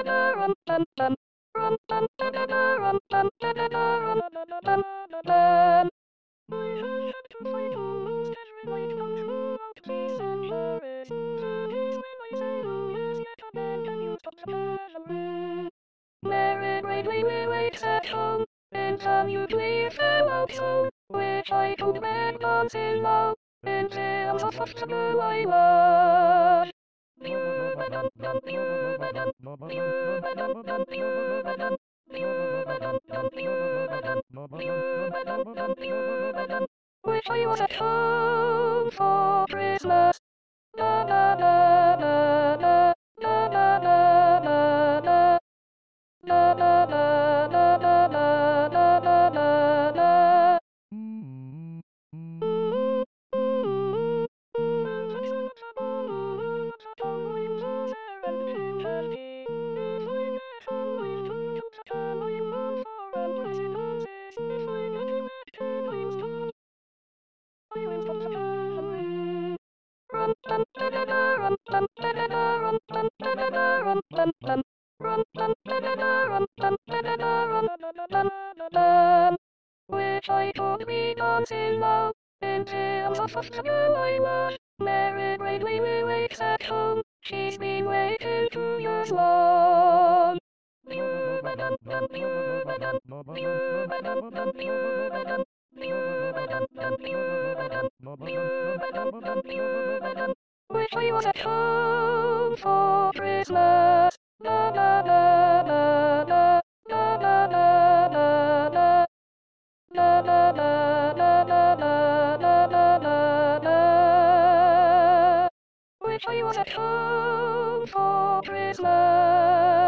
Very greatly we wait at home, and some you clear fell out so, which I told back once in love, and tales of such a girl I was. Wish I was at home for Christmas. La la la la la la la la la la. La la la la la la la la la la. Rum tum da da da rum tum da da da rum tum da da da rum tum tum. Rum tum da da da rum tum da da da rum tum. Which I told me once in love, and tales of such a girl I was. Married greatly we wait at home, she's been waiting 2 years long. Wish I was at home for Christmas. La la la la la la la la la la. La la la la la la la la la la. Wish I was at home for Christmas.